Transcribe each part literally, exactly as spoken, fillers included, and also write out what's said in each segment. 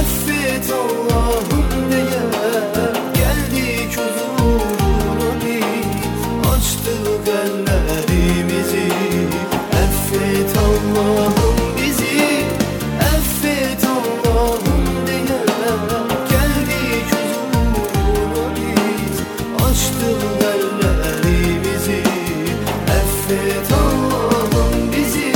affet Allah'ım diye geldik huzuruna biz, açtık ellerimizi. Affet Allah'ım bizi, affet Allah'ım diye geldik huzuruna biz, açtık ellerimizi. Affet Allah'ım bizi.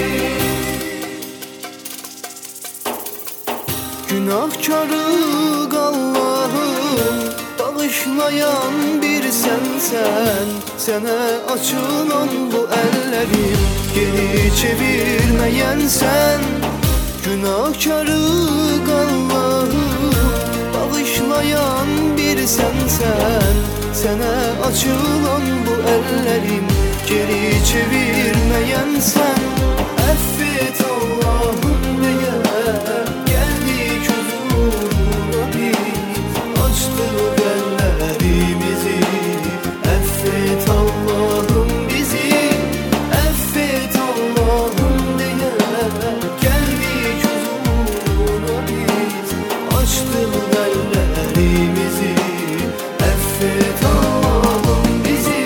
Günahkarık Allah'ım, bağışlayan bir sensen. Sana açılan bu ellerim, geri çevirmeyen sen. Günahkarık Allah'ım, bağışlayan bir sensen. Sana açılan bu ellerim, geri çevirmeyen sen. Affet Allah'ım diye geldik huzuruna biz, açtık ellerimizi. Affet Allah'ım bizi, affet Allah'ım diye geldik huzuruna biz, açtık ellerimizi. Affet Allah'ım bizi.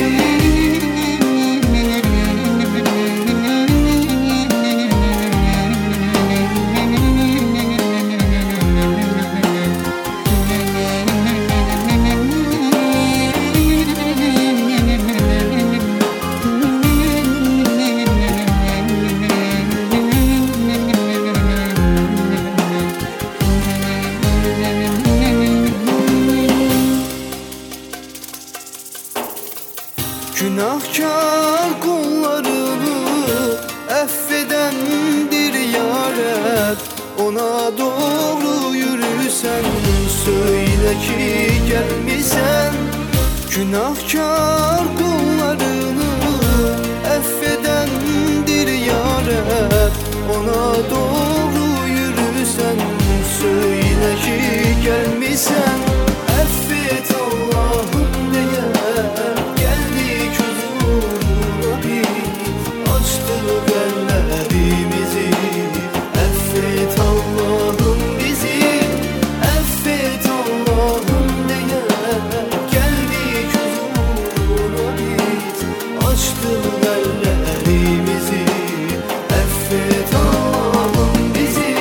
Günahkar kullarını affedendir ya Rab. Ona doğru yürüsen, söyle ki gelmişsen. Günahkar kullarını affedendir ya Rab. Ona doğru yürüsen, söyle ki gelmişsen. Affet Allah'ım diye geldik huzuruna biz, açtık ellerimizi. Affet Allah'ım bizi, affet Allah'ım diye geldik huzuruna biz, açtık ellerimizi. Affet Allah'ım bizi.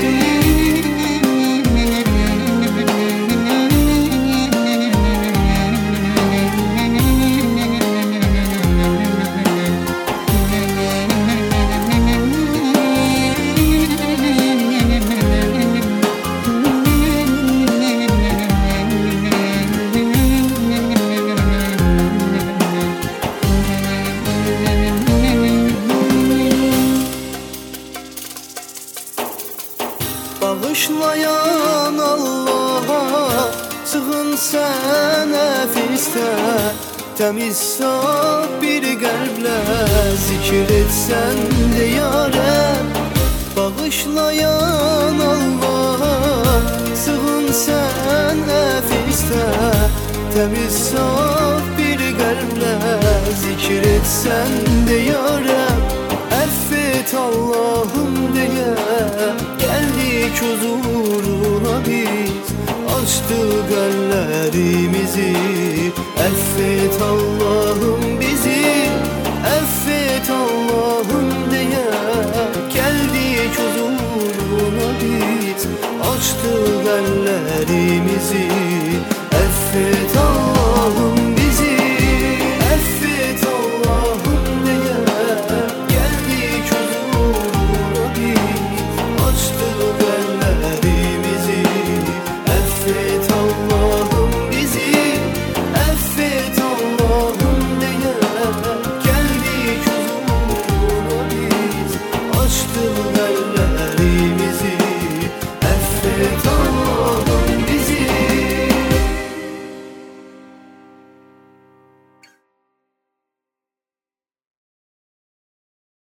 Bağışlayan Allah'a sığın sen nefiste. Temiz saf bir kalple zikir etsen de ya Rab. Bağışlayan Allah'a sığın sen nefiste. Temiz saf bir kalple zikir etsen de ya Rab. Affet Allah'ım diye geldik huzuruna biz, açtık ellerimizi. Affet Allah'ım bizi, affet Allah'ım diye geldik huzuruna biz, açtık ellerimizi.